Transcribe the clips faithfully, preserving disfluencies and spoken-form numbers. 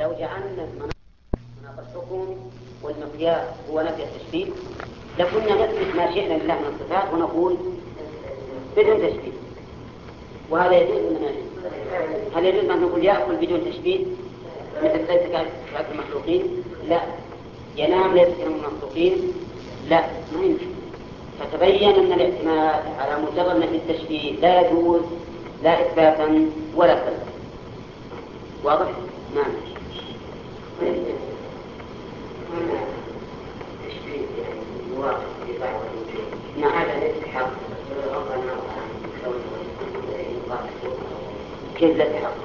لو جعلنا مناط الحكم والمقياس هو نفي التشبيه لكنا نثبت ما شئنا لله من الصفات ونقول بدون تشبيه، وهذا يجوز ولا لا يجوز؟ هل يجوز أن نقول يأكل بدون تشبيه مثل ليس كأكل المخلوقين؟ لا. ينام ليس كالمخلوقين؟ لا، ما يمكن. فتبين أن الاعتماد على مجرد نفي التشبيه لا يجوز لا إثباتا ولا سلبا. واضح؟ نعم. نعم. كيف لا تحقق؟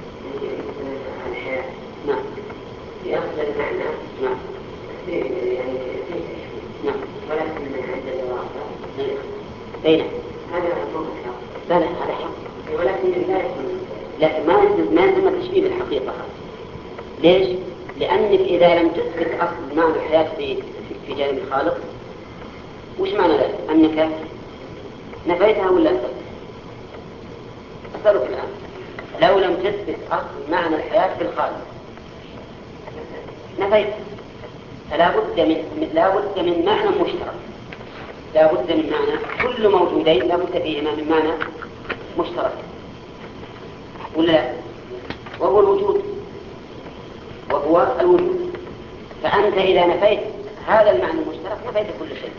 نعم. يأخذ المعنى. نعم. يعني نعم. ولكن عند الإضافة. أين؟ هذا هو الحق. لا لا هذا حق. ولكن لا يكون. لكن ما ما يسمى تشبيه بالحقيقة. ليش؟ لأنك إذا لم تثبت أصل معنى الحياة في في جانب الخالق، وش معنى ذلك؟ أنك نفيتها ولا أثبت؟ أسألك الآن، لو لم تثبت أصل معنى الحياة في الخالق نفيتها، فلا بد من لا بد من معنى مشترك، لا بد من معنى، كل موجودين لا بد فيهما من معنى مشترك ولا لا؟ وهو الوجود، وهو الوجود. فأنت إذا نفيت هذا المعنى المشترك نفيت كل شيء.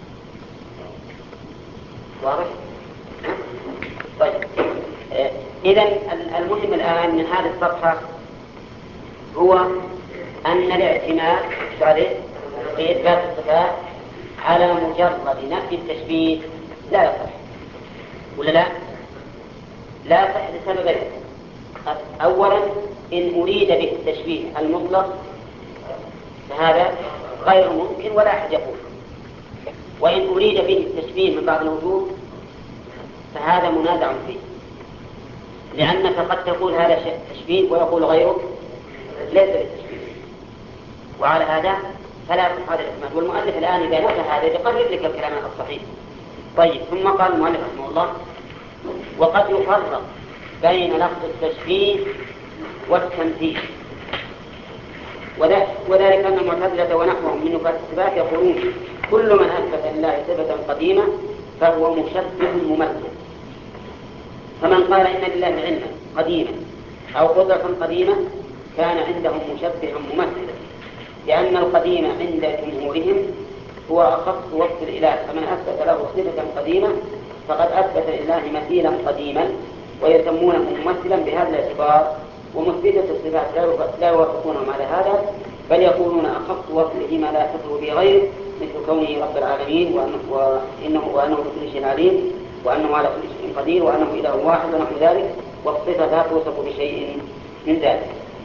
واضح؟ طيب، إذن المهم الآن من هذه الصفحة هو أن الاعتماد في إثبات الصفات على مجرد نفي التشبيه لا يصح، ولا لا؟ لا يصح لسببين. أولا، إن أريد به التشبيه المطلق فهذا غير ممكن ولا أحد يقول، وإن أريد به التشبيه من بعض الوجوه فهذا منازع فيه، لأنك قد تقول هذا تشبيه ويقول غيرك ليس بالتشبيه، وعلى هذا فلا يصح هذا الاحتمال. والمؤلف الآن إذا نفى هذا يقرر لك الكلام الصحيح. طيب، ثم قال المؤلف رحمه الله: وقد يفرق بين لفظ التشبيه والتمثيل، وذلك أن المعتزلة ونحوهم من نفاة الصفات يقولون كل من أثبت لله صفة قديمة فهو مشبه ممثل. فمن قال إن لله علما قديما أو قدرة قديمة كان عندهم مشبها ممثلا، لأن القديم عند جمهورهم هو أخص وصف الإله، فمن أثبت له صفة قديمة فقد أثبت لله مثيلا قديما ويسمونه ممثلا بهذا الاعتبار. ومثبتة الصفات لا يوافقونهم على هذا، بل يقولون أخص وصفه ما لا يصفه به غيره، مثل كونه رب العالمين وإنه وأنه بكل شيء عليم وأنه على كل شيء قدير وأنه إله واحد ونحو ذلك، والصفة لا توصف بشيء من ذلك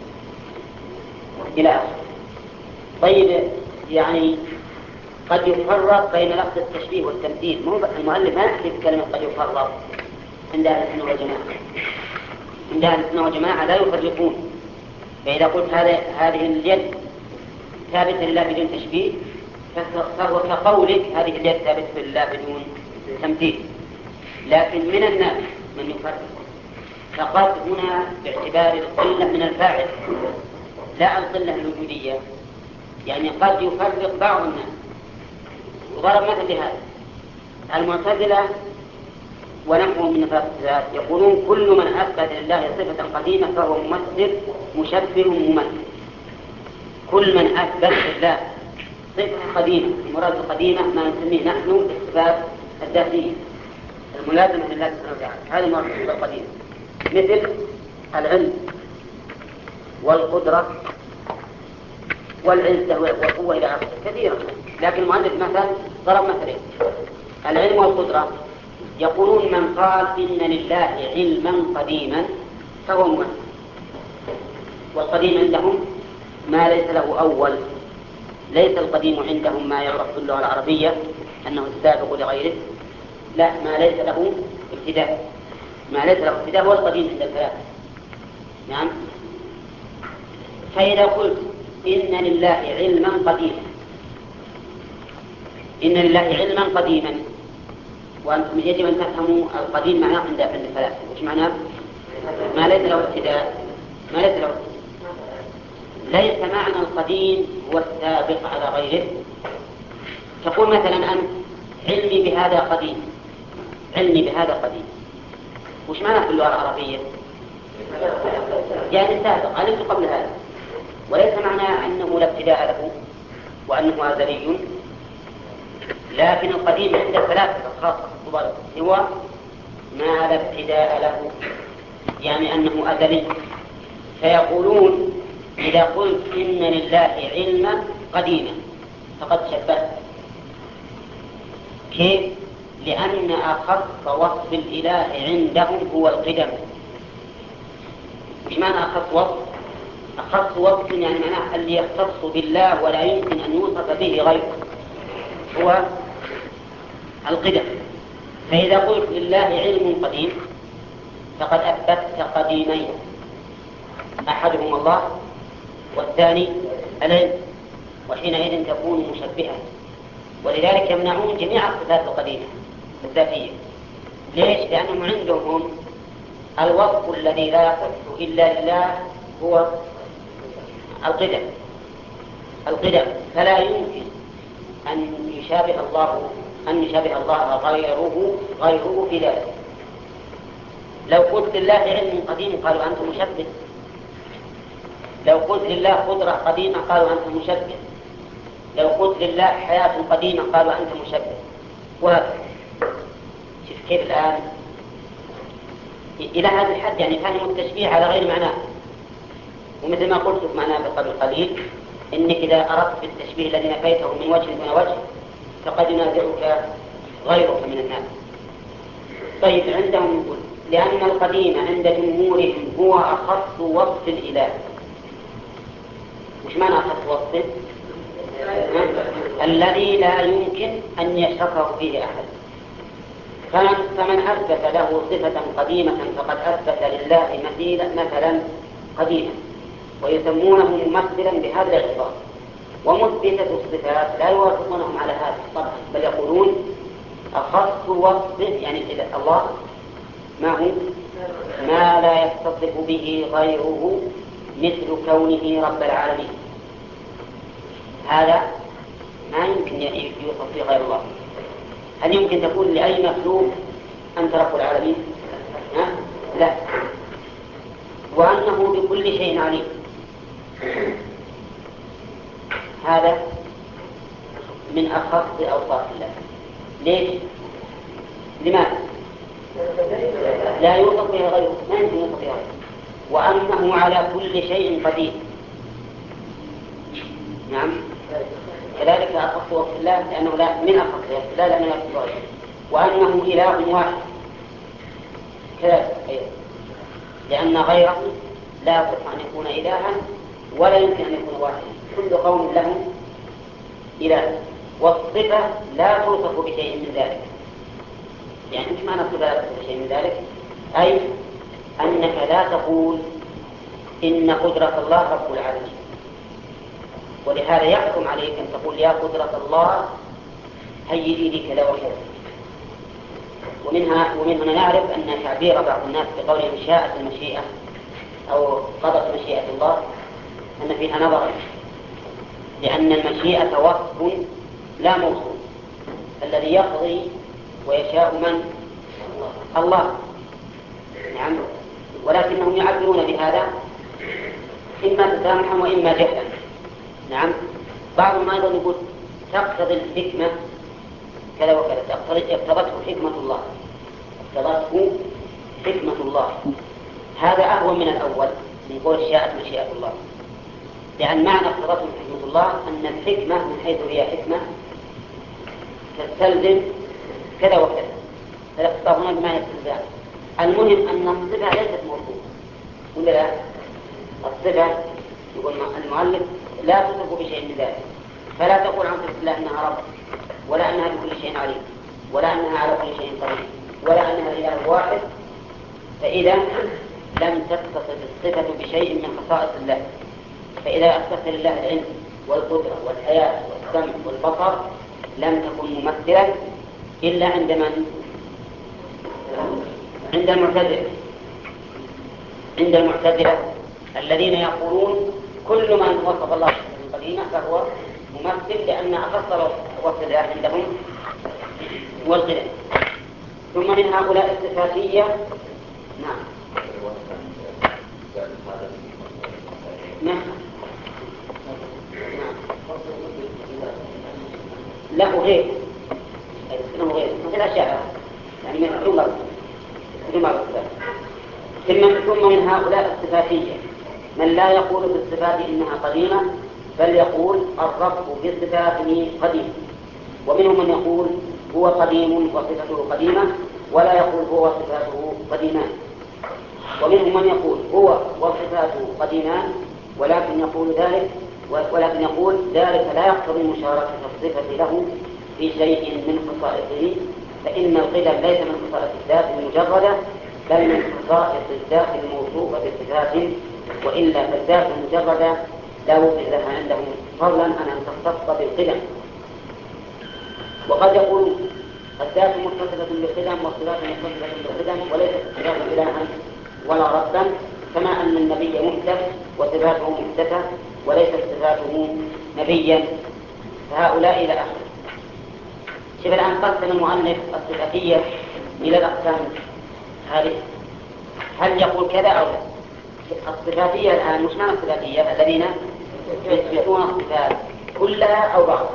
إلى آخره. طيب، يعني قد يفرق بين لفظ التشبيه والتمثيل. مو المؤلف ما يحكي كلمة قد يفرق عند أهل السنة والجماعة. عند أهل السنة والجماعة لا يفرقون، فإذا قلت هذا هذه اليد ثابتة لله بدون تشبيه فهو كقولك هذه اليد ثابتة لله بدون تمثيل. لكن من الناس من يفرق، فقد هنا باعتبار القلة من الفاعل لا القلة الوجودية، يعني قد يفرق بعض الناس. وضرب مثل لهذا: المعتزلة ونحوهم من نفاة الصفات يقولون كل من أثبت لله صفة قديمة فهو ممثل مشبه ممثل. كل من أثبت لله صفة قديمة، المراد القديمة ما نسميه نحن الصفات الذاتية الملازمة لله سبحانه وتعالى، هذه مراد الصفة القديمة، مثل العلم والقدرة والعزة والقوة إلى آخره كثيرا. لكن المؤلف مثلا ضرب مثلين: العلم والقدرة. يقولون من قال إن لله علما قديما فهو ممثل، والقديم عندهم ما ليس له أول. ليس القديم عندهم ما يعرف باللغة العربية أنه السابق لغيره، لا، ما ليس له ابتداء، ما ليس له ابتداء هو القديم عند الثلاثة. نعم. فإذا قلت إن لله علما قديما، إن لله علما قديما، وأنتم يجب أن تفهموا القديم معناه عند الثلاثة. وش معناه؟ ما ليس له ابتداء، ما ليس له ليس معنى القديم هو السابق على غيره. تقول مثلا أنت علمي بهذا قديم، علمي بهذا قديم، وش معنى في اللغة العربية؟ يعني سابق، علمت قبل هذا، وليس معنى أنه لا ابتداء له وأنه أزلي. لكن القديم عند الفلاسفة خاصة هو ما لا ابتداء له، يعني أنه أزلي. فيقولون إذا قلت إن لله علما قديما فقد شبهت. كيف؟ لأن أخص وصف الإله عندهم هو القدم. مش معنى أخص وصف؟ أخص وصف يعني معناه اللي يختص بالله ولا يمكن أن يوصف به غيره هو القدم. فإذا قلت لله علم قديم فقد أثبتت قديمين، أحدهما الله والثاني العلم، وحينئذ تكون مشبهة. ولذلك يمنعون جميع الصفات القديمة الذاتية. ليش؟ لأنهم عندهم الوصف الذي لا يصح إلا لله هو القدم القدم فلا يمكن أن يشابه الله أن يشابه الله غيره غيره في ذلك. لو قلت لله علم قديم قالوا أنت مشبه، لو قلت لله قدرة قديمة قالوا أنت مشبه، لو قلت لله حياة قديمة قالوا أنت مشبه. وهكذا. شوف كيف الآن إلى هذا الحد، يعني فهم التشبيه على غير معناه. ومثل ما قلت في معناه قبل قليل، إنك إذا أردت بالتشبيه الذي نفيته من وجه دون وجه فقد ينازعك غيرك من الناس. طيب عندهم يقول لأن القديم عند جمهورهم هو أخص وصف الإله. وش معنى أخص وصفه؟ الذي لا يمكن أن يشركه فيه أحد. فمن أثبت له صفة قديمة فقد أثبت لله مثلا قديما، ويسمونه ممثلا بهذا الاعتبار. ومثبتة الصفات لا يوافقونهم على هذا طبعا، بل يقولون أخص وصف يعني الله ما هو ما لا يتصف به غيره مثل كونه رب العالمين. هذا ما يمكن يوصف به غير الله. هل يمكن تقول لأي مخلوق أنت رب العالمين؟ ها؟ لا. وأنه بكل شيء عليم، هذا من أخص أوصاف الله. ليش؟ لماذا؟ لا يوصف به غيره، ما يمكن يوصف به غيره. وأنه على كل شيء قدير. نعم. كذلك أخص وصف الله لأنه لا من أخص وصف الله لأنه لا يوصف غيره. وأنه إله واحد كذلك أيضا، لأن غيره لا يصح أن يكون إلها ولا يمكن أن يكون واحدا. كل قوم لهم إله، والصفة لا توصف بشيء من ذلك. يعني مش معنى الصفة لا توصف بشيء من ذلك، أي أنك لا تقول إن قدرة الله رب العالمين، ولهذا يحكم عليك أن تقول يا قدرة الله هيئي لي كذا وكذا. ومنها ومن هنا نعرف أن تعبير بعض الناس بقوله شاءت المشيئة أو قضت مشيئة الله أن فيها نظرا، لأن المشيئة وصف لا موصوف. الذي يقضي ويشاء من؟ الله. نعم. ولكنهم يعبرون بهذا إما تسامحا وإما جهلا. نعم. بعضهم أيضا يقول تقتضي الحكمة كذا وكذا، اقتضته حكمة الله، اقتضته حكمة الله. هذا أهون من الأول من قول شاءت مشيئة الله، لأن معنى اقتضته حكمة الله أن الحكمة من حيث هي حكمة تستلزم كذا وكذا، فالاقتضاء هنا بمعنى الاستلزام. المهم أن الصفة ليست موصوفة ولا لا؟ الصفة يقول المؤلف لا تصف بشيء من ذلك، فلا تقول عن صفة الله أنها رب، ولا أنها بكل شيء عليم، ولا أنها على كل شيء قدير، ولا أنها إله واحد. فإذا لم تتصف الصفة بشيء من خصائص الله، فإذا أثبت لله العلم والقدرة والحياة والسمع والبصر لم تكن ممثلا إلا عند من؟ عند المعتزلة. عند المعتزلة الذين يقولون كل من وصف الله بالقديمة فهو ممثل، لأن أخص وصف الله عندهم هو القدم. ثم من هؤلاء الصفاتية نعم نعم لا غير اسمه غير مثل أشياء يعني من عمر عمر ثم ثم من هؤلاء الصفاتية من لا يقول بالصفات إنها قديمة، بل يقول الرب بصفاته قديم. ومنهم من يقول هو قديم وصفته قديمة ولا يقول هو وصفاته قديمان. ومنهم من يقول هو وصفاته قديمان ولكن يقول ذلك ولكن يقول ذلك لا يقتضي مشاركة الصفة له في شيء من خصائصه، فإن القدم ليس من خصائص الذات المجردة بل من خصائص الذات الموصوفة بصفات، وإلا فالذات المجردة لا وجود لها عندهم فضلا عن أن تختص بالقدم. وقد يقول الذات متصفة بالقدم والصفات متصفة بالقدم وليست الصفات إلها ولا ربا، كما أن النبي محدث وصفاته محدثة وليست صفاته نبيا. فهؤلاء إلى آخره. شوف الآن قسم المؤلف الصفاتية إلى الأقسام هذه، هل يقول كذا أو لا؟ الصفاتية الآن مش معنى الصفاتية الذين يثبتون الصفات كلها أو بعضها.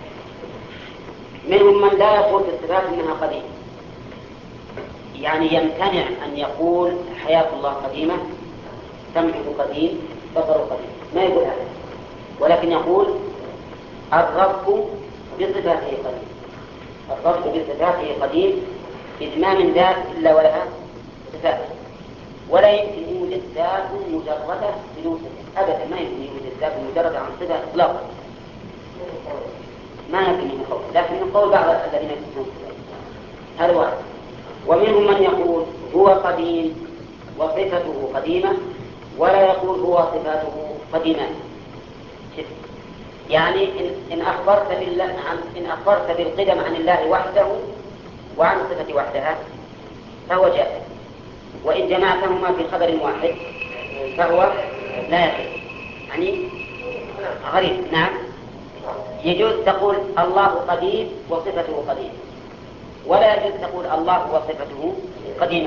منهم من لا يقول في الصفات إنها قديمة، يعني يمتنع أن يقول حياة الله قديمة، سمعه قديم، بصره قديم، ما يقول هذا، ولكن يقول الرب بصفاته قديم. الرب بصفاته قديم إذ ما من ذات إلا ولها صفات، ولا يمكن يوجد ذات مجردة بدون صفة أبدا، ما يمكن يوجد ذات مجردة عن صفة إطلاقا، ما يمكن من قول، لكن من قول بعض الذين يثبتون هذا واحد. ومنهم من يقول هو قديم وصفته قديمة ولا يقول هو صفاته قديمة. يعني إن أخبرت بالله عن إن أخبرت بالقدم عن الله وحده وعن صفة وحدها فهو جائز، وإن جمعتهما في خبر واحد فهو لا يجوز، يعني غريب. نعم يجوز تقول الله قديم وصفته قديم، ولا يجوز تقول الله وصفته قديمة،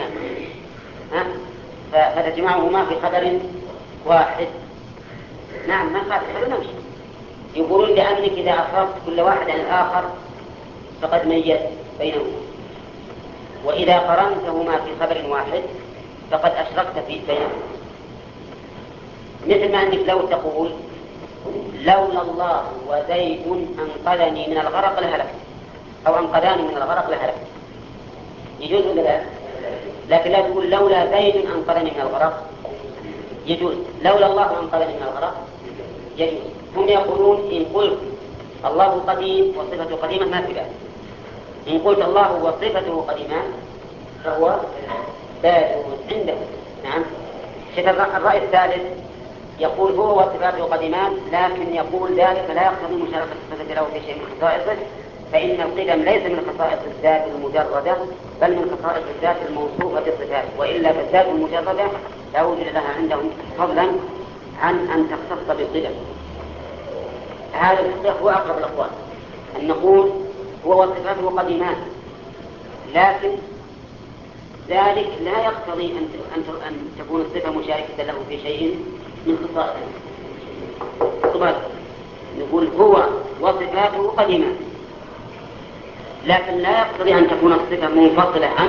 فتجمعهما في خبر واحد. نعم ما خالف، هذا نمشي. يقولون لأنك إذا أخبرت كل واحد عن الآخر فقد ميز بينهما، وإذا قرنتهما في خبر واحد فقد أشركت في بينهما. مثل ما أنك لو تقول لولا الله وزيد أنقذني من الغرق لهلكت، أو أنقذني من الغرق لهلكت، يجوز ولا لا؟ لكن لا تقول لولا زيد أنقذني من الغرق، يجوز. لولا الله أنقذني من الغرق يجوز. هم يقولون إن قلت الله قديم وصفته قديمة ما في ذلك، إن قلت الله وصفته قديمة فهو لا يجوز عنده. نعم. الرأي الثالث يقول هو وصفاته قديمان، لكن يقول ذلك لا يقتضي مشاركة الصفة له في شيء من خصائصه، فإن القدم ليس من خصائص الذات المجردة بل من خصائص الذات الموصوفة بالصفات، وإلا فالذات المجردة لا وجود لها عندهم فضلا عن أن تختص بالقدم. هذا الحقيقة هو أقرب الأقوال، أن نقول هو وصفاته قديمان، لكن ذلك لا يقتضي أن تكون الصفة مشاركة له في شيء من خصائصه. طبعا نقول هو وصفاته قديمان، لكن لا يقتضي أن تكون الصفة منفصلة عن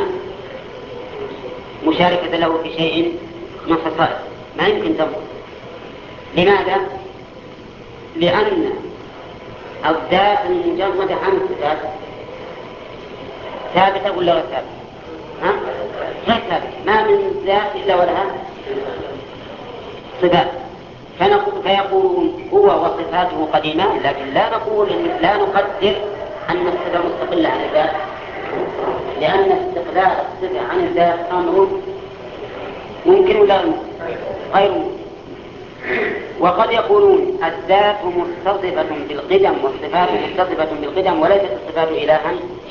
مشاركة له في شيء من خصائصه، ما يمكن تنفصل. لماذا؟ لأن الذات المجردة عن الصفات ثابتة ولا غير ثابتة؟ ها؟ غير ثابتة، ما من ذات إلا ولها صفات. فيقولون هو وصفاته قديمان، لكن لا نقول لا نقدر أن الصفة مستقلة عن الذات، لأن استقلال الصفة عن الذات أمر ممكن ولا غير ممكن. وقد يقولون الذات متصفة بالقدم والصفات متصفة بالقدم وليست الصفات إلها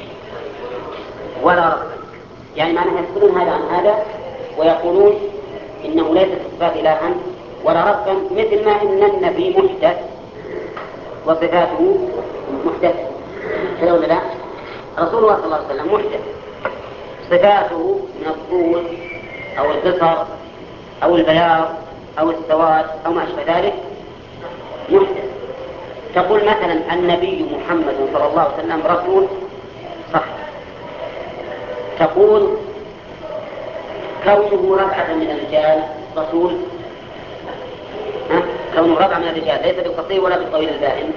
ولا ربا، يعني معناها يقولون هذا عن هذا ويقولون إنه ليست الصفات إلها ولا ربا، مثل ما إن النبي محدث وصفاته محدث، كذا ولا لا؟ رسول الله صلى الله عليه وسلم محدث، صفاته من الطول أو القصر أو البياض أو السواد أو ما أشبه ذلك محدث. تقول مثلا النبي محمد صلى الله عليه وسلم رسول، صح. تقول كونه ربعة من الرجال رسول، ها؟ كونه ربعة من الرجال ليس بالقصير ولا بالطويل البائن،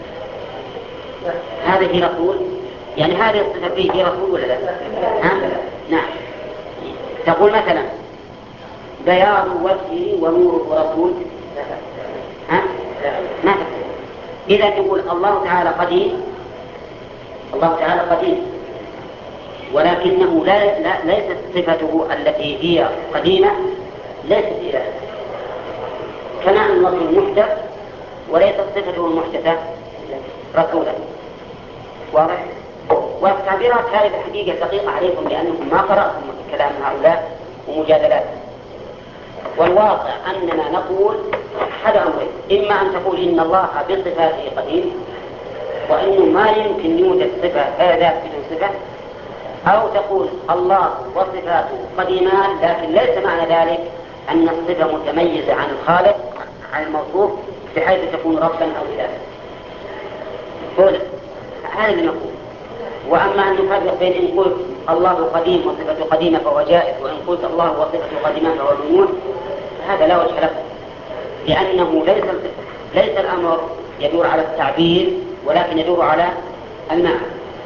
هذه رسول، يعني هذه الصفة فيه رسول ولا لا؟ ها؟ نعم. تقول مثلا بياض وجهه ونوره رسول، ها؟ ما تقول. إذا تقول الله تعالى قديم، الله تعالى قديم، ولكنه لا, لا ليست صفته التي هي قديمة ليست إله، كما أن الرسول محدث وليست صفته المحدثة رسولا. واضح؟ والتعبيرات هذه الحقيقة دقيقة عليكم لأنكم ما قرأتم كلام هؤلاء ومجادلات. والواقع أننا نقول هذا أمرين: إما أن تقول إن الله بصفاته قديم وإنه ما يمكن يوجد صفة هذا بدون صفة، أو تقول الله وصفاته قديمان لكن ليس معنى ذلك أن الصفة متميزة عن الخالق عن الموصوف بحيث تكون ربا أو إلها. قول هذا اللي نقول. وأما أن نفرق بين إن قلت الله قديم وصفته قديمة فهو جائز، وإن قلت الله وصفته قديمة فهو ممنوع، هذا لا وجه له، لأنه ليس ليس الأمر يدور على التعبير ولكن يدور على المعنى.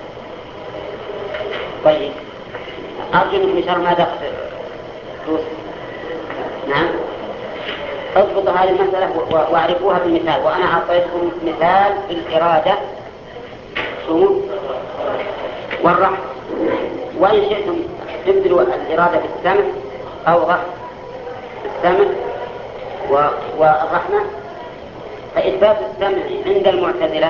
طيب أرجو أنكم إن شاء الله ما دخل. نعم، اضبطوا هذه المسألة واعرفوها بالمثال. وأنا أعطيتكم مثال بالإرادة والرحمة، وإن شئتم تبدلوا الإرادة بالسمع أو رحمة بالسمع والرحمة. فإثبات السمع عند المعتزلة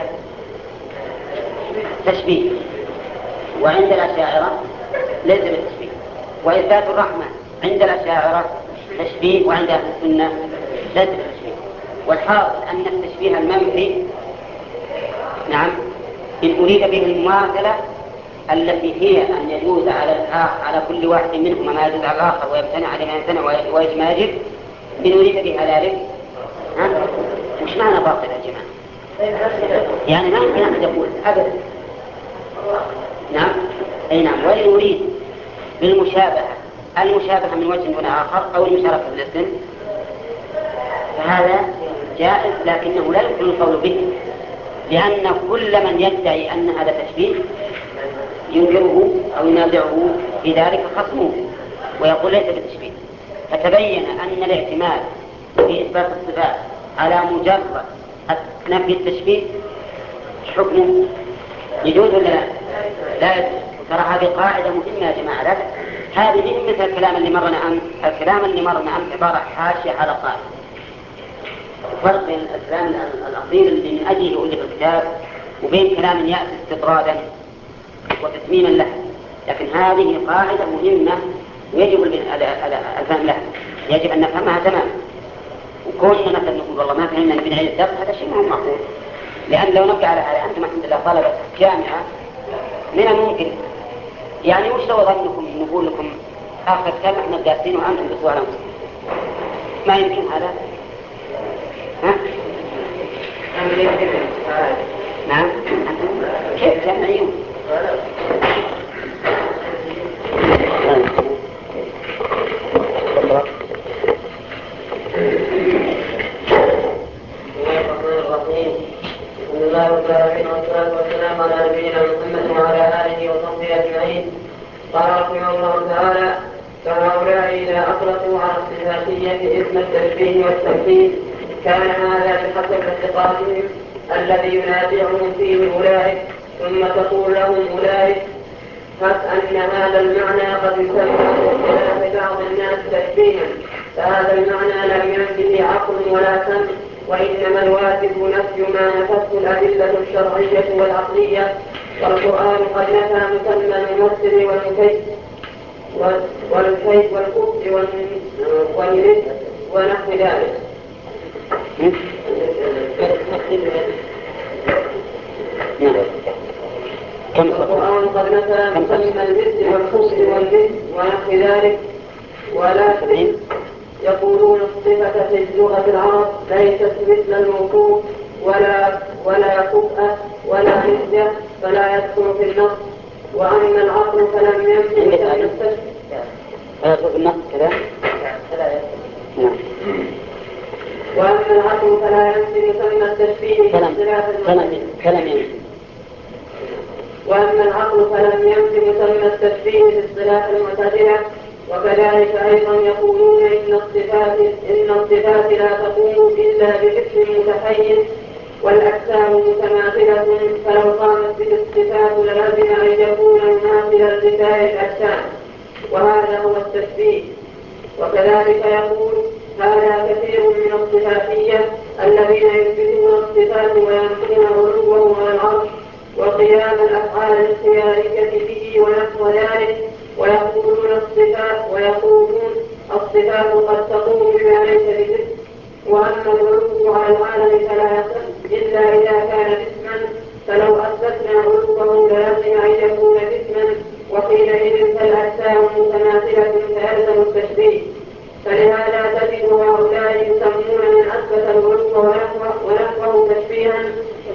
تشبيه، وعند الأشاعرة ليس بالتشبيه. وإثبات الرحمة عند الأشاعرة تشبيه، وعند أهل السنة ليس بالتشبيه. والحاصل أن التشبيه المنفي نعم إن أريد به المماثلة التي هي أن يجوز على على كل واحد منهما ما يجوز على الآخر ويمتنع على ما يمتنع ويجب ما يجب، إن أريد بها ذلك ها؟ مش معنى باطل يا جماعة، يعني ما يمكن أن يقول أبدا. نعم أي نعم. وإن أريد بالمشابهة المشابهة من وجه دون آخر أو المشاركة في الاسم فهذا جائز، لكنه لا يمكن القول به، لأن كل من يدعي أن هذا تشبيه ينكره أو ينازعه في ذلك خصمه ويقول ليس بالتشبيه. فتبين أن الاعتماد في إثبات الصفات على مجرد نفي التشبيه حكمه يجوز ولا لا؟ لا يجوز. ترى هذه قاعدة مهمة يا جماعة. لا هذه مثل الكلام اللي مرنا أمس. الكلام اللي مرنا أمس عبارة حاشية على قاعدة. فرق بين الكلام الأصيل اللي من أجله ألف الكتاب وبين كلام يأتي استطرادا وتتميما له. لكن هذه قاعدة مهمة ويجب الفهم لها، يجب أن نفهمها تماما. وكوننا مثلا نقول والله ما فهمنا من عيد الدرس، هذا شيء مهم معقول، لأن لو نبقى على هذا أنتم الحمد لله طلبة جامعة من الممكن يعني وش لو ظنكم نقول لكم آخر كلام احنا دارسين وأنتم بسؤال أنفسكم، ما يمكن هذا. ها؟ نعم كيف جامعيون؟ بسم الله الرحمن الرحيم، والصلاة والسلام على نبينا محمد وعلى آله وصحبه أجمعين. قال رحمه الله تعالى: فهؤلاء إذا أطلقوا على الصفاتية اسم التشبيه والتمثيل كان هذا بحسب اعتقادهم الذي ينازعهم فيه أولئك، ثم تقول لهم أولئك أن هذا المعنى قد يسمى باختلاف بعض الناس تشبيها، فهذا المعنى لم ينفه عقل ولا سمع، وإنما الواجب نفي ما نفته الأدلة الشرعية والعقلية، والقرآن قد نفى مسمى الممثل والمكيف والكيف والكفر والند ونحو ذلك. القرآن قد نفى مسمى الجد والحسن والجد ونحو ذلك، ولا يقولون الصفة في لغة العرب ليست مثل الموصوف ولا ولا كفء ولا نسبة فلا يدخل في النص. وأما العقل فلم يمكن أن يستشفي يدخل في النص كذا. وأما العقل فلا يمكن يسمى التشبيه باختلاف المسمى. وأما العقل فلم يمكن يسمى التشبيه باصطلاح المعتزلة. وكذلك أيضا يقولون إن الصفات إن الصفات لا تقوم إلا بجسم متحيز والأجسام متماثلة، فلو قامت به الصفات للزم أن يكون مماثلا لسائر الأجسام، وهذا هو التشبيه. وكذلك يقول هذا كثير من الصفاتية الذين يثبتون الصفات وينفون علوه على العرش وقيام الأفعال الاختيارية به ونحو ذلك، ويقولون الصفات ويقولون الصفات قد تقوم بما ليس بجسم. وأما العلو على العالم فلا يصح إلا إذا كان جسما، فلو أثبتنا علوه للزم أن يكون جسما، وحينئذ فالأجسام متماثلة فيلزم التشبيه. فلهذا تجد هؤلاء يسمون من أثبت العلو ونحوه تشبيها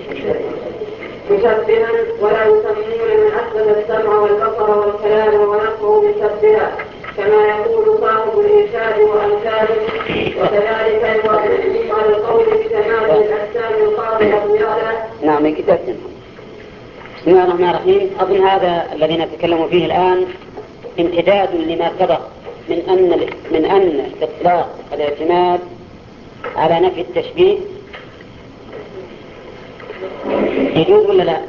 مشبها، ولا يسمون من أثبت السمع والبصر والكلام ونحوه مشبها، كما يقول صاحب الإرشاد وأمثاله. وكذلك يوافقهم على القول بكمال الأجسام القاطعة بيعلى. نعم كتاب. بسم الله الرحمن الرحيم. أظن هذا الذي نتكلم فيه الآن امتداد لما سبق من أن من أن إطلاق الاعتماد على نفي التشبيه يجوز ولا لا؟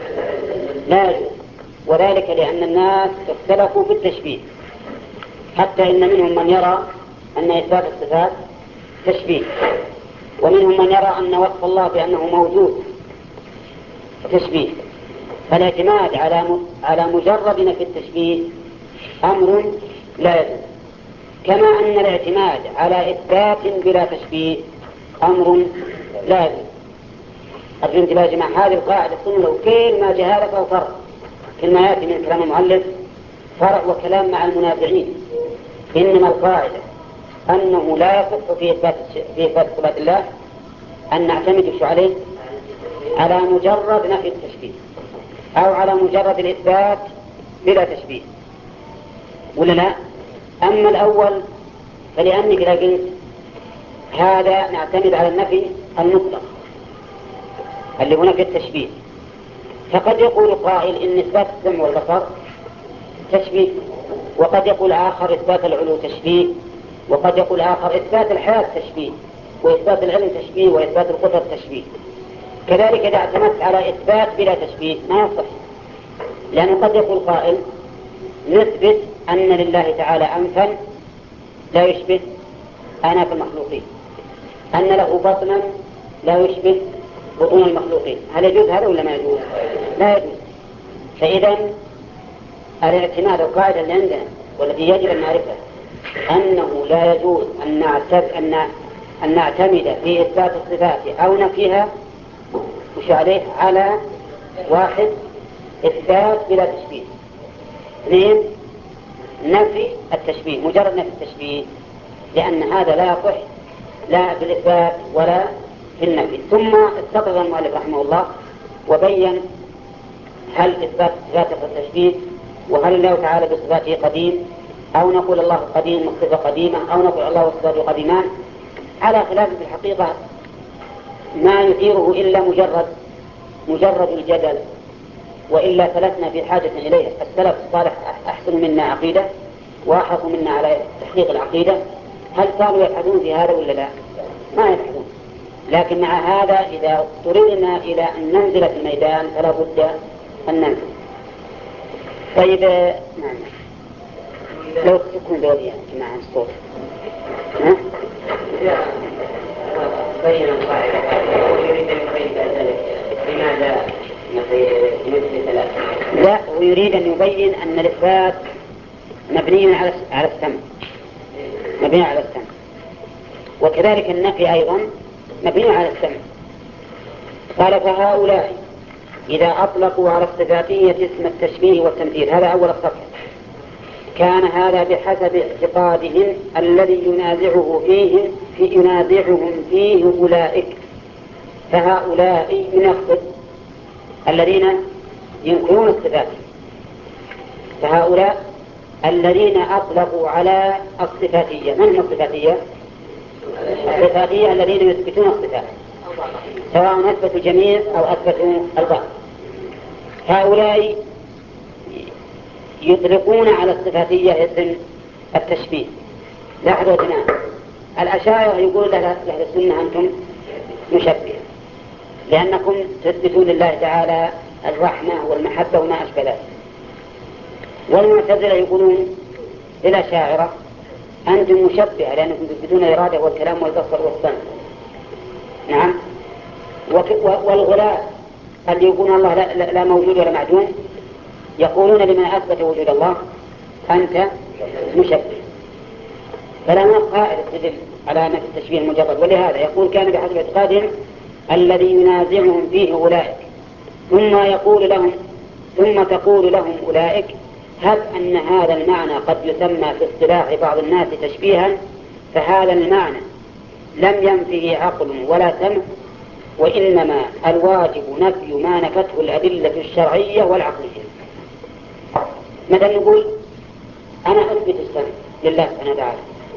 لا يجوز، وذلك لأن الناس اختلفوا في التشبيه، حتى إن منهم من يرى أن إثبات الصفات تشبيه، ومنهم من يرى أن وصف الله بأنه موجود تشبيه. فالاعتماد على على مجرد نفي التشبيه أمر لا يجوز، كما أن الاعتماد على إثبات بلا تشبيه أمر لا يجوز. أرجو انتباه يا جماعة، هذه القاعدة السنة لو كل ما جهالة أو فرق، كل ما يأتي من كلام المؤلف فرق وكلام مع المنازعين. إنما القاعدة أنه لا يصح في إثبات في إثبات صفات الله أن نعتمد شو عليه على مجرد نفي التشبيه أو على مجرد الإثبات بلا تشبيه، ولا لا؟ أما الأول فلأنك إذا قلت هذا نعتمد على النفي المطلق اللي هنا في التشبيه، فقد يقول قائل إن إثبات السمع والبصر تشبيه، وقد يقول آخر إثبات العلو تشبيه، وقد يقول آخر إثبات الحياة تشبيه، وإثبات العلم تشبيه، وإثبات القدرة تشبيه. كذلك إذا اعتمدت على إثبات بلا تشبيه ما يصح، لأنه قد يقول قائل نثبت أن لله تعالى أنفا لا يشبه آناف المخلوقين، أن له بطنا لا يشبه بطون المخلوقين. هل يجوز هذا ولا ما يجوز؟ لا يجوز. فإذا الاعتماد القاعدة اللي عندنا والتي يجب أن نعرفها أنه لا يجوز أن نعتمد, أن أن نعتمد في إثبات الصفات أو نفيها مش عليه على واحد إثبات بلا تشبيه، اثنين نفي التشبيه مجرد نفي التشبيه، لأن هذا لا يصح لا بالإثبات ولا في النفي. ثم استطرد المؤلف رحمه الله وبين هل إثبات صفات التشبيه وهل الله تعالى بصفاته قديم، أو نقول الله قديم والصفة قديمة، أو نقول الله وصفاته قديمان، على خلاف في الحقيقة ما يثيره إلا مجرد مجرد الجدل، وإلا ثلاثنا في حاجة إليه. السلف الصالح أحسن منا عقيدة وأحرص منا على تحقيق العقيدة، هل كانوا يبحثون في هذا ولا لا؟ ما يبحثون. لكن مع هذا إذا اضطررنا إلى أن ننزل في الميدان فلا بد أن ننزل. طيب نعم، لو تكون دوري يعني مع الصوت ها؟ بين القاعدة ويريد أن يبين ذلك لماذا مثل ثلاثة؟ لا، ويريد أن يبين أن الإثبات مبني على على السمع، مبني على السمع، وكذلك النفي أيضا مبني على السمع. قال فهؤلاء إذا أطلقوا على الصفاتية اسم التشبيه والتمثيل، هذا أول الصفحة، كان هذا بحسب اعتقادهم الذي ينازعه فيهم في ينازعهم فيه أولئك. فهؤلاء ينقض الذين ينكرون الصفات، فهؤلاء الذين أطلقوا على الصفاتية. من هم الصفاتية؟ الصفاتية الذين يثبتون الصفات، سواء أثبتوا الجميع أو أثبتوا البعض. هؤلاء يطلقون على الصفاتية اسم التشبيه. لاحظوا هنا الأشاعرة يقول لأهل السنة أنتم مشبهة لأنكم تثبتون لله تعالى الرحمة والمحبة وما أشبه ذلك. والمعتزلة يقولون للأشاعرة أنتم مشبهة لأنكم تثبتون الإرادة والكلام والبصر والسمع. نعم. والغلاة اللي يقولون الله لا, لا, لا موجود ولا معدوم يقولون لمن أثبت وجود الله أنت مشبه. فلا قائل تدل على نفس التشبيه المجرد. ولهذا يقول كان بحسب اعتقادهم الذي ينازعهم فيه أولئك، ثم يقول لهم ثم تقول لهم أولئك هب أن هذا المعنى قد يسمى في اصطلاح بعض الناس تشبيها، فهذا المعنى لم ينفه عقل ولا سمع، وإنما الواجب نفي ما نفته الأدلة الشرعية والعقلية. مثلا نقول أنا أثبت السمع لله سبحانه وتعالى،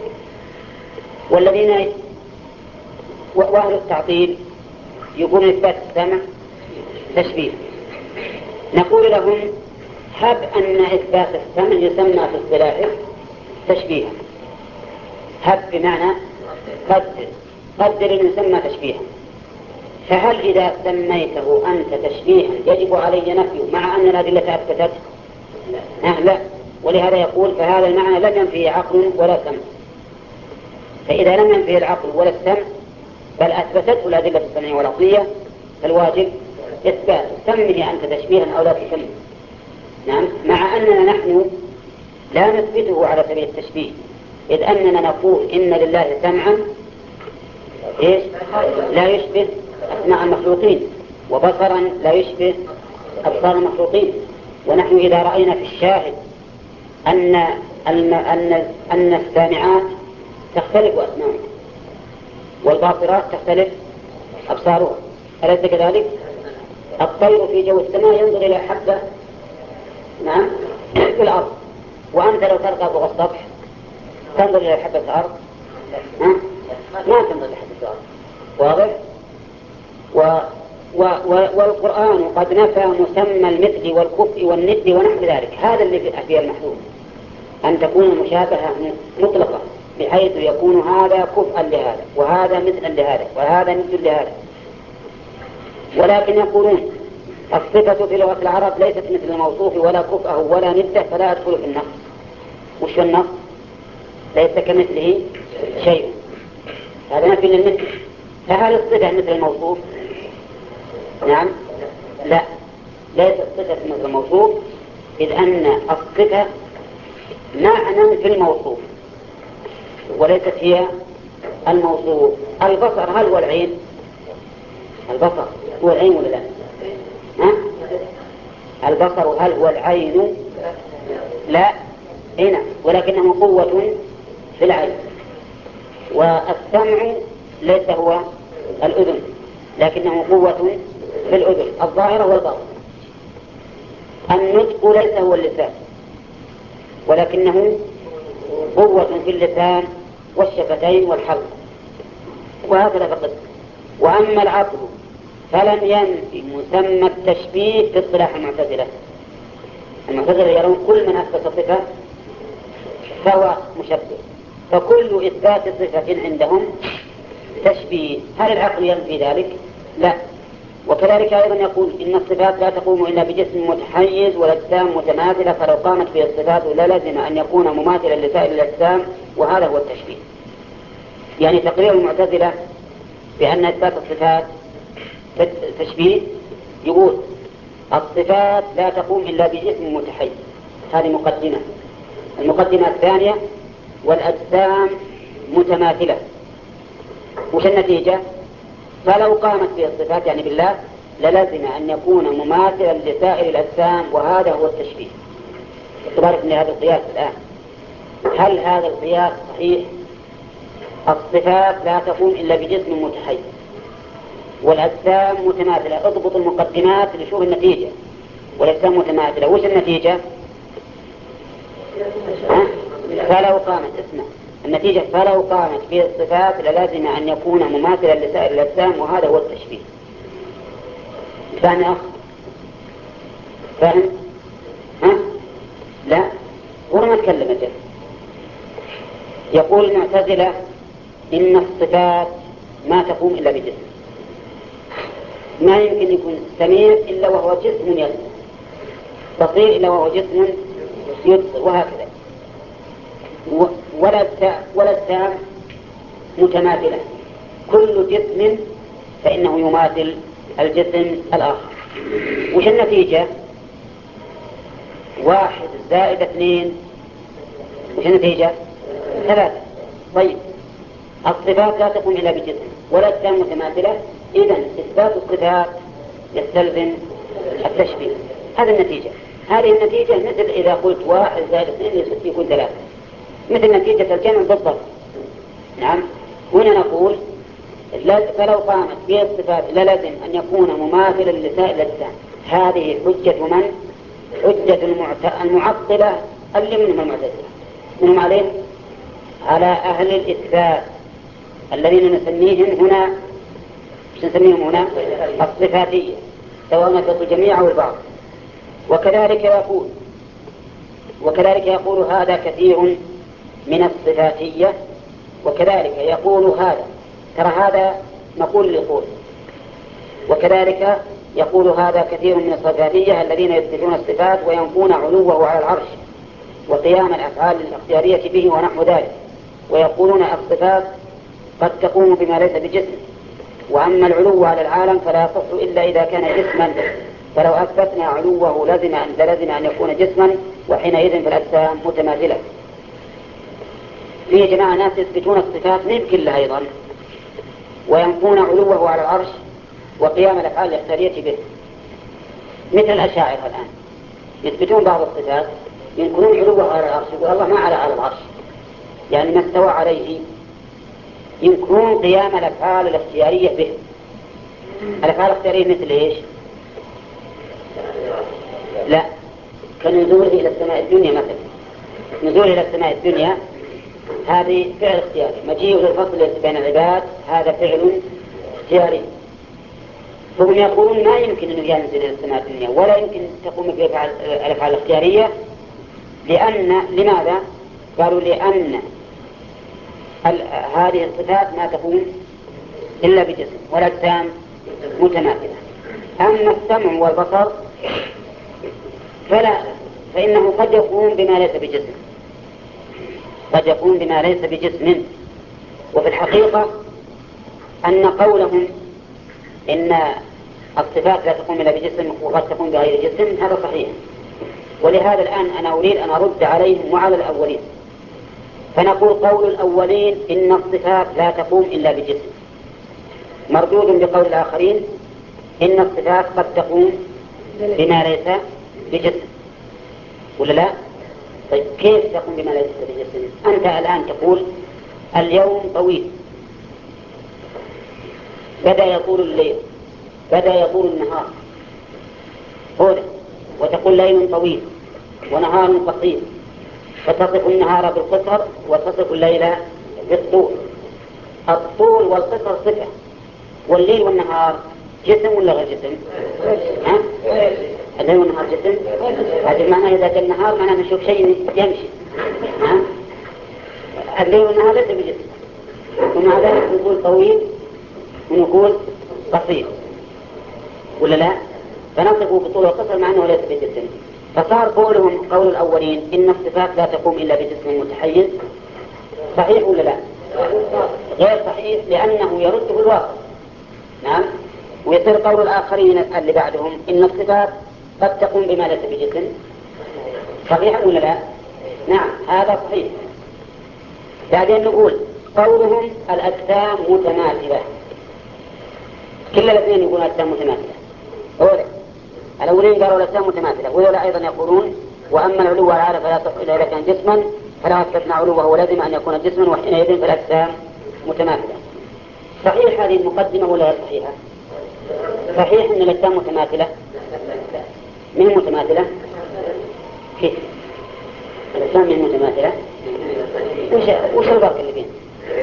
والذين وأهل التعطيل يقولون إثبات السمع تشبيه. نقول لهم هب أن إثبات السمع يسمى في اصطلاحه تشبيها. هب بمعنى قدر، قدر أن يسمى تشبيها. فهل إذا سميته أنت تشبيها يجب علي نفيه مع أن الأدلة أثبتت؟ لا. لا. ولهذا يقول فهذا المعنى لم ينفيه عقل ولا سمع. فإذا لم ينفيه العقل ولا السمع بل أثبتته الأدلة السمعية والعقلية فالواجب إثبات. سمه أنت تشبيها أو لا تسمه. نعم. مع أننا نحن لا نثبته على سبيل التشبيه، إذ أننا نقول إن لله سمعا إيش؟ لا يشبه أسماع المخلوقين، وبصرا لا يشبه أبصار المخلوقين. ونحن إذا رأينا في الشاهد أن أن أن السامعات تختلف أسماعها والباصرات تختلف أبصارها، أليس كذلك؟ الطير في جو السماء ينظر إلى حبة نعم في الأرض، وأنت لو ترقى فوق السطح تنظر إلى حبة الأرض ما تنظر إلى حبة الأرض. واضح؟ و و و والقرآن قد نفى مسمى المثل والكفء والند ونحو ذلك. هذا اللي فيه المحذور، أن تكون المشابهة مطلقة بحيث يكون هذا كفءا لهذا وهذا مثلا لهذا وهذا مثل لهذا. ولكن يقولون الصفة في لغة العرب ليست مثل الموصوف ولا كفءه ولا نده فلا يدخل في النص. وش النص؟ ليس كمثله شيء، هذا نفي للمثل. فهل الصفة مثل الموصوف؟ نعم. لا، ليست الصفة مثل الموصوف، إذ أن الصفة معنى في الموصوف وليست هي الموصوف. البصر هل هو العين؟ البصر هو العين ولا لا؟ ها؟ البصر هل هو العين؟ لا، هنا ولكنه قوة في العين. والسمع ليس هو الأذن لكنه قوة في الأذن الظاهرة والباطنة. النطق ليس هو اللسان ولكنه قوة في اللسان والشفتين والحلق، وهكذا فقط. وأما العقل فلم ينفي مسمى التشبيه في اصطلاح المعتزلة. المعتزلة يرون كل من أثبت صفة فهو مشبه، فكل إثبات صفة عندهم تشبيه. هل العقل ينفي ذلك؟ لا. وكذلك أيضا يقول إن الصفات لا تقوم إلا بجسم متحيز والأجسام متماثلة، فلو قامت به الصفات لا لازم أن يكون مماثلا لسائر الأجسام، وهذا هو التشبيه. يعني تقرير المعتزلة بأن إثبات الصفات تشبيه، يقول الصفات لا تقوم إلا بجسم متحيز، هذه مقدمة. المقدمة الثانية والأجسام متماثلة، وش النتيجة؟ فلو قامت به الصفات يعني بالله للزم أن يكون مماثلا لسائر الأجسام، وهذا هو التشبيه. تبارك من هذا القياس الآن، هل هذا القياس صحيح؟ الصفات لا تقوم إلا بجسم متحيز، والأجسام متماثلة. اضبط المقدمات لشوف النتيجة. والأجسام متماثلة، وش النتيجة؟ فلو قامت اسمع النتيجة فلو قامت به الصفات للازم أن يكون مماثلا لسائر الأجسام، وهذا هو التشبيه. فاهم يا أخ؟ فاهم؟ ها؟ لا ولا ما تكلم أجل. يقول المعتزلة إن الصفات ما تقوم إلا بجسم، ما يمكن يكون سميع إلا وهو جسم يسمع، بصير إلا وهو جسم يبصر، وهكذا. ولا التام متماثلة، كل جسم فإنه يماثل الجسم الآخر. وش النتيجة؟ واحد زائد اثنين، وش النتيجة؟ ثلاثة. طيب الصفات لا تقوم إلا بجسم ولا التام متماثلة، إذن إثبات الصفات يستلزم التشبيه. هذه النتيجة. هذه النتيجة مثل إذا قلت واحد زائد اثنين يكون ثلاثة، مثل نتيجة الجمع بالضبط. نعم. هنا نقول فلو قامت به الصفات للزم أن يكون مماثلا لسائر الأجسام. هذه حجة من؟ حجة المعطلة اللي منهم المعتزلة. منهم عليهم على أهل الإثبات الذين نسميهم هنا نسميهم هنا الصفاتية، سواء نثبت الجميع أو البعض. وكذلك يقول وكذلك يقول هذا كثير من الصفاتية، وكذلك يقول هذا، ترى هذا نقول لقول، وكذلك يقول هذا كثير من الصفاتية الذين يثبتون الصفات وينفون علوه على العرش وقيام الأفعال الاختيارية به ونحو ذلك، ويقولون الصفات قد تقوم بما ليس بجسم، وأما العلو على العالم فلا يصح إلا إذا كان جسما، فلو أثبتنا علوه لازم أن لازم أن يكون جسما، وحينئذ فالأجسام متماثلة. في جماعة ناس يثبتون الصفات ممكن لها أيضا، وينفون علوه على العرش وقيام الأفعال الاختيارية به، مثل الأشاعرة الآن يثبتون بعض الصفات ينكرون علوه على العرش، يقول الله ما على على العرش يعني ما استوى عليه، ينكرون قيام الأفعال الاختيارية به. الأفعال الاختيارية مثل إيش؟ لا، كنزوله إلى السماء الدنيا مثلا. نزول إلى السماء الدنيا هذه فعل اختياري، مجيء للفصل بين العباد هذا فعل اختياري. فهم يقولون ما يمكن أن ينزل إلى السماء الدنيا ولا يمكن تقوم بالأفعال الاختيارية، لأن لماذا؟ قالوا لأن هذه الصفات ما تقوم إلا بجسم ولا التام متماثلة. أما السمع والبصر فلا، فإنه قد يقوم بما ليس بجسم، قد يقوم بما ليس بجسم. وفي الحقيقة أن قولهم إن الصفات لا تقوم إلا بجسم وقد تقوم بغير جسم هذا صحيح. ولهذا الآن أنا أريد أن أرد عليهم وعلى الأولين، فنقول قول الأولين إن الصفات لا تقوم إلا بجسم مردود بقول الآخرين إن الصفات قد تقوم بما ليس بجسم، ولا لا؟ طيب كيف تقوم بما ليس بجسم؟ أنت الآن تقول اليوم طويل، بدأ يطول الليل، بدأ يطول النهار، هذا، وتقول ليل طويل ونهار قصير، فتصف النهار بالقصر وتصف الليل بالطول. الطول والقصر صفة، والليل والنهار جسم ولا غير جسم؟ ها؟ الليل والنهار جسم؟ هذا معناه إذا كان النهار معناه نشوف شيء يمشي. ها؟ الليل والنهار ليس بجسم، ومع ذلك نقول طويل ونقول قصير، ولا لا؟ فنصفه بالطول والقصر مع أنه ليس بجسم. فصار قولهم قول الأولين إن الصفات لا تقوم إلا بجسم متحيز صحيح ولا لا؟ غير صحيح، لأنه يرده الواقع. نعم. ويصير قول الآخرين اللي بعدهم إن الصفات قد تقوم بما ليس بجسم صحيح ولا لا؟ نعم هذا صحيح. بعدين نقول قولهم الأجسام متماثلة، كل الاثنين يقولون الأجسام متماثلة. أولا الأولين قالوا الأجسام متماثلة، وهؤلاء أيضا يقولون وأما العلو والعالى فلا تصح إلا إذا كان جسما، فلا أثبتنا علوه ولازم أن يكون جسما، وحينئذ فالأجسام متماثلة. صحيح هذه المقدمة ولا هي صحيحة؟ صحيح أن الأجسام متماثلة. من متماثلة؟ كيف؟ الأجسام من متماثلة؟ وش وش الفرق اللي بين؟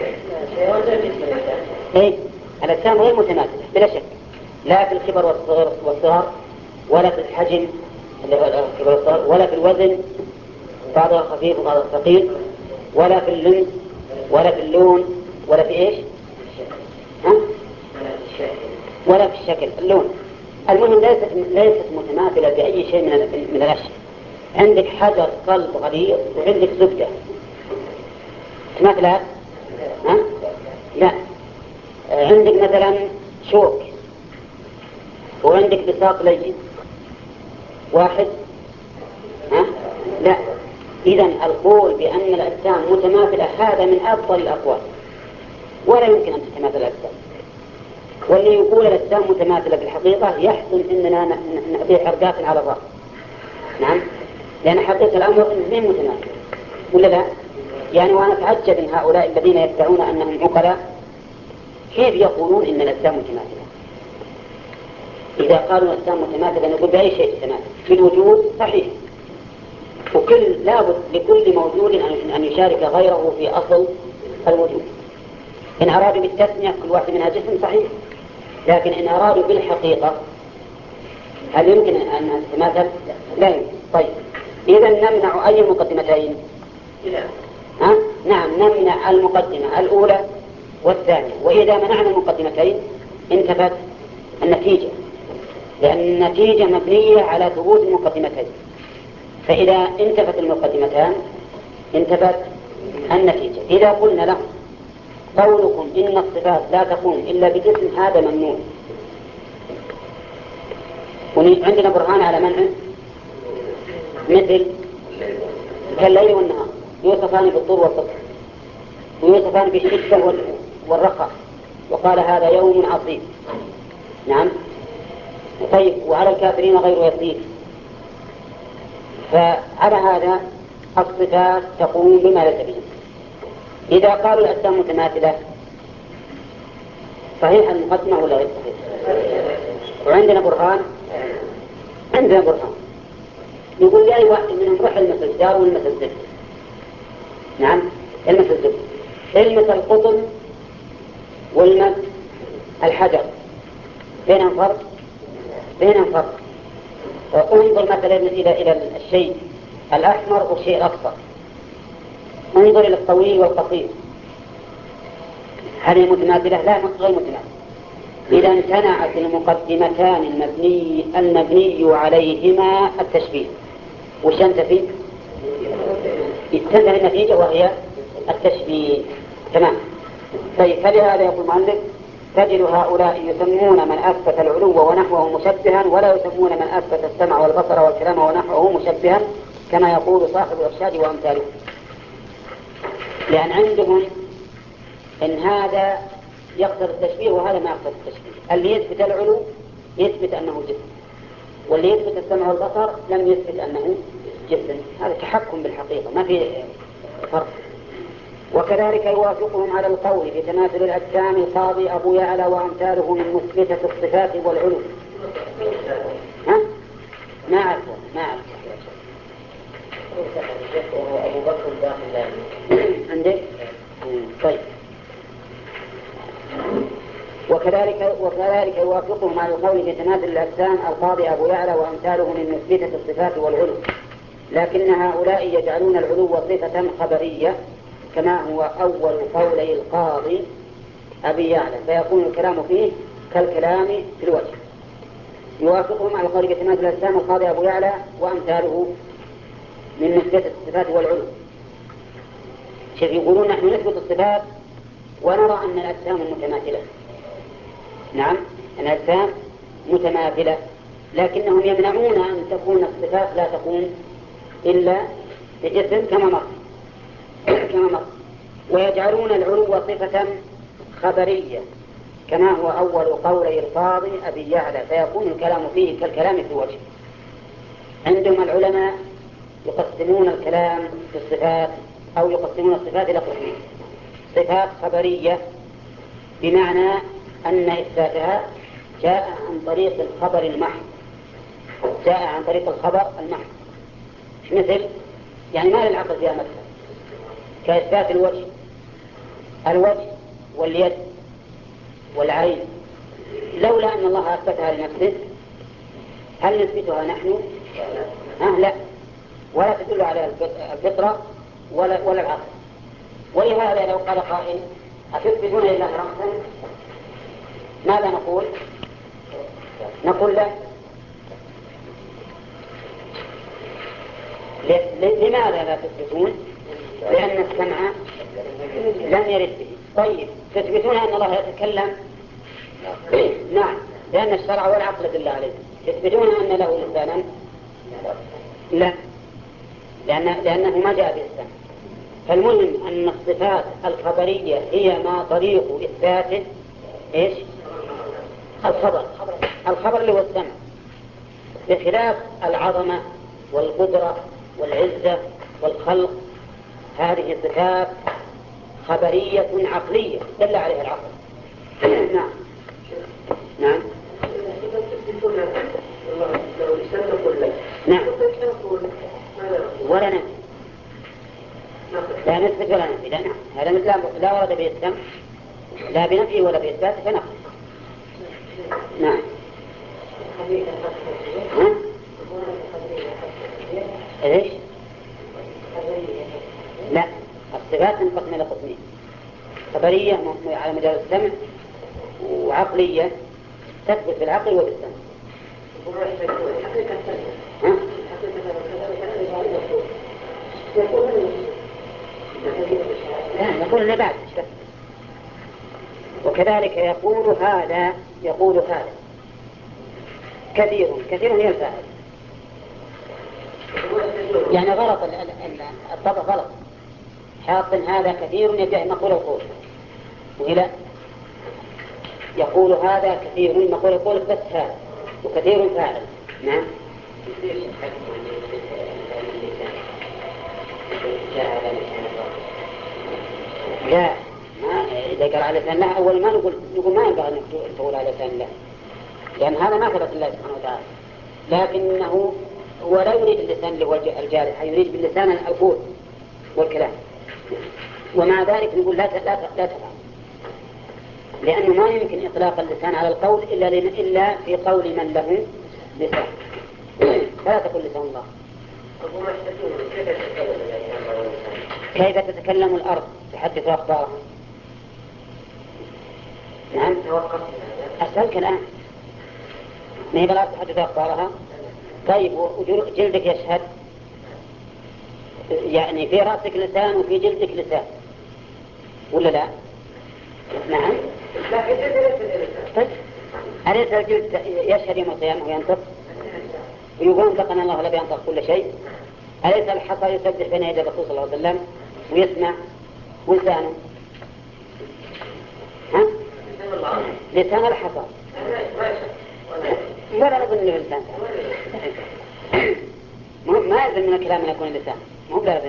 إيه؟ الأجسام غير متماثلة بلا شك، لا في الكبر والصغر والصغر، ولا في الحجم اللي هو الكبر والصغر، ولا في الوزن بعضها خفيف وبعضها ثقيل، ولا في اللمس، ولا في اللون، ولا في إيش؟ ها؟ ولا في الشكل، اللون. المهم ليست ليست متماثلة بأي شيء من من الأشياء. عندك حجر صلب غليظ وعندك زبدة، تماثلات؟ ها؟ لا. عندك مثلا شوك وعندك بساط لين، واحد؟ ها؟ لا. إذن القول بأن الأجسام متماثلة هذا من أفضل الأقوال، ولا يمكن أن تتماثل الأجسام. واللي يقول الأجسام متماثلة في الحقيقة يحسن إننا نعطيه حرقات على الرأس. نعم، لأن حقيقة الأمر إنهم متماثلة ولا لا؟ يعني وأنا أتعجب من هؤلاء الذين يدعون أنهم عقلاء كيف يقولون إن الأجسام متماثلة. إذا قالوا الأجسام متماثلة نقول بأي شيء تماثل في الوجود صحيح، وكل لابد لكل موجود أن يشارك غيره في أصل الوجود. إن أرادوا بالتسمية كل واحد منها جسم صحيح، لكن إن أرادوا بالحقيقة هل يمكن أن تتماثل؟ لا يمكن. طيب إذا نمنع أي مقدمتين؟ ها؟ نعم، نمنع المقدمة الأولى والثانية. وإذا منعنا المقدمتين انتفت النتيجة، لأن النتيجة مبنية على ثبوت المقدمتين. فإذا انتفت المقدمتان انتفت النتيجة. إذا قلنا لهم قولكم إن الصفات لا تقوم إلا بجسم هذا ممنوع، وعندنا برهان على منع، مثل كالليل والنهار يوصفان بالطول والقصر، ويوصفان بالشدة والرخاء، وقال هذا يوم عصيب. نعم. طيب وعلى الكافرين غير يسير. فعلى هذا الصفات تقوم بما ليس به. إذا قالوا الأجسام متماثلة صحيح المقدمة ولا غير صحيح؟ وعندنا برهان، عندنا برهان يقول لي أي واحد منهم روح المثل الدار والمثل الزبد. نعم، المثل الزبد، المثل القطن والمثل الحجر، بينهم فرق؟ بينهم فرق. انظر مثلا إلى إلى الشيء الأحمر والشيء الأصفر، انظر إلى الطويل والقصير، هل هي متماثلة؟ لا، غير متماثلة. إذا امتنعت المقدمتان المبني المبني عليهما التشبيه، وش ينتفي؟ تنتهي النتيجة وهي التشبيه. تمام. طيب فلهذا يقول المؤلف تجد هؤلاء يسمون من أثبت العلو ونحوه مشبها، ولا يسمون من أثبت السمع والبصر والكلام ونحوه مشبها، كما يقول صاحب الإرشاد وأمثاله. لأن عندهم إن هذا يقتضي التشبيه وهذا ما يقتضي التشبيه. اللي يثبت العلو يثبت أنه جسم، واللي يثبت السمع والبصر لم يثبت أنه جسم. هذا تحكم بالحقيقة، ما في فرق. وكذلك يوافقهم على القول بتماثل الأجسام القاضي أبو يعلى وأمثاله من مثبتة الصفات والعلو. ها؟ ما أعرفه ما أعرفه أبو بكر داخل عندك؟ طيب. وكذلك وكذلك يوافقهم على القول بتماثل الأجسام القاضي أبو يعلى وأمثاله من مثبتة الصفات والعلو، لكن هؤلاء يجعلون العلو صفة خبرية كما هو أول قولي القاضي أبي يعلى، فيكون الكلام فيه كالكلام في الوجه. يوافقهم على قول بتماثل الأجسام القاضي أبو يعلى وأمثاله من مثبتة الصفات والعلو. شوف يقولون نحن نثبت الصفات ونرى أن الأجسام متماثلة. نعم، أن الأجسام متماثلة، لكنهم يمنعون أن تكون الصفات لا تقوم إلا بجسم كما مر كما مر ويجعلون العلو صفة خبرية كما هو أول قولي القاضي أبي يعلى، فيكون الكلام فيه كالكلام في وجه. عندما العلماء يقسمون الكلام في الصفات أو يقسمون الصفات إلى قسمين: صفات خبرية بمعنى أن إثباتها جاء عن طريق الخبر المحض، جاء عن طريق الخبر المحض، مثل يعني ما للعقل فيها مثلا كإثبات الوجه الوجه واليد والعين، لولا أن الله أثبتها لنفسه هل نثبتها نحن؟ ها لا، ولا تدل على الفطرة ولا ولا العقل. ولهذا لو قال قائل أتثبتون لله رأسا، ماذا نقول؟ نقول لا. لماذا لا تثبتون؟ لأن السمع لم يرد به. طيب تثبتون أن الله يتكلم؟ نعم، لأن الشرع والعقل دل عليه. تثبتون أن له لسانا؟ لا، لأن لأنه ما جاء به السمع. فالمهم أن الصفات الخبرية هي ما طريق إثباته إيش؟ الخبر، الخبر اللي هو السمع، بخلاف العظمة والقدرة والعزة والخلق، هذه صفات خبرية عقلية دل عليها العقل. نعم نعم نعم، ولا نفي، لا نثبت ولا نفي، لا نعم، هذا مثل لا ورد به السمع لا بنفي ولا بإثبات فنقل. نعم. ها؟ ايش؟ لا، الصفات تنقسم الى قسمين: خبرية على مجال السمع، وعقلية تثبت بالعقل وبالسمع. ها؟ لا، نقول اللي بعد. وكذلك يقول هذا يقول هذا كثير كثير هي الفاعل، يعني غلط الطبع غلط، حاط هذا كثير يبدأ مقول القول، وإلى يقول هذا كثير مقول القول بس هذا، وكثير فاعل. نعم. لا، ما إذا قال على لسان الله أول ما نقول نقول ما ينبغي أن تقول على لسان الله، لأن هذا ما ثبت الله سبحانه وتعالى، لكنه هو لا يريد اللسان اللي هو الجارح، يريد باللسان القول والكلام، ومع ذلك نقول لا لا لا تفعل، لأنه ما يمكن إطلاق اللسان على القول إلا إلا في قول من له لسان، فلا تقول لسان الله. كيف تتكلم الأرض تحدث أخبارها؟ نعم، أسألك الآن، ما هي الأرض تحدث أخبارها؟ طيب وجلدك يشهد؟ يعني في رأسك لسان وفي جلدك لسان ولا لا؟ نعم. طيب أليس الجلد يشهد يوم القيامة وينطق ويقول انطقنا الله لا بينطق كل شيء؟ أليس الحصى يسبح بين يدي الرسول صلى الله عليه وسلم ويسمع ولسانه؟ ها؟ لسان الحصى ولا نظن انه لسان، ما يلزم من الكلام ان يكون لسان، مو لازم.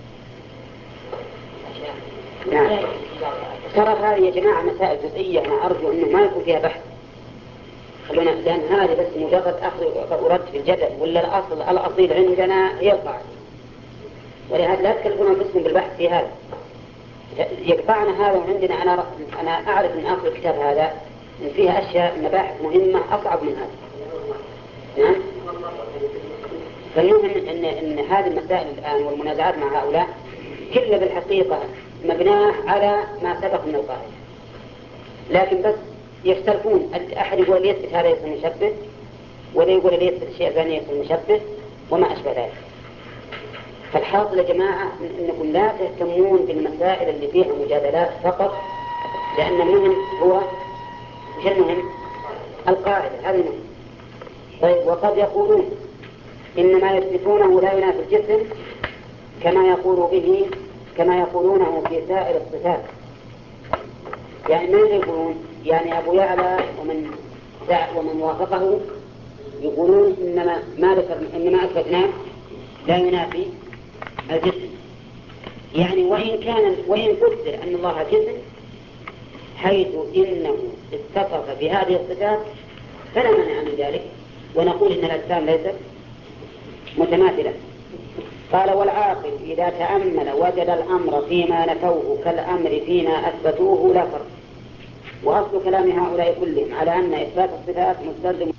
نعم. ترى هذه يا جماعة مسائل جزئية، أنا أرجو أنه ما يكون فيها بحث، خلونا، لأن هذه بس مجرد أخذ ورد في الجدل، ولا الأصل الأصيل عندنا هي القاعدة، ولهذا لا تكلفون أنفسكم بالبحث في هذا، يقطعنا هذا. وعندنا أنا أنا أعرف من آخر الكتاب هذا إن فيها أشياء مباحث مهمة أصعب من هذا. نعم. فالمهم إن إن هذه المسائل الآن والمنازعات مع هؤلاء كلها بالحقيقة مبناه على ما سبق من القاعدة، لكن بس يختلفون. أحد يقول لي يثبت هذا يصير مشبه، ولا يقول لي يثبت الشيء الثاني يصير مشبه، وما أشبه ذلك. فالحاصل يا جماعة إنكم لا تهتمون بالمسائل اللي فيها مجادلات فقط، لأن المهم هو مش المهم القاعدة، هذا المهم. طيب وقد يقولون إنما يثبتونه لا ينافي الجسم كما يقول به كما يقولونه في سائر الصفات. يعني ماذا يقولون؟ يعني أبو يعلى ومن ومن وافقه يقولون إنما ما ذكر إنما أثبتناه لا ينافي الجسم، يعني وإن كان وإن قدر أن الله جسم حيث إنه اتصف بهذه الصفات فلا مانع من ذلك، ونقول إن الأجسام ليست متماثلة. قال والعاقل إذا تأمل وجد الأمر فيما نفوه كالأمر فيما أثبتوه لا فرق. وأصل كلام هؤلاء كلهم على أن إثبات الصفات مستلزم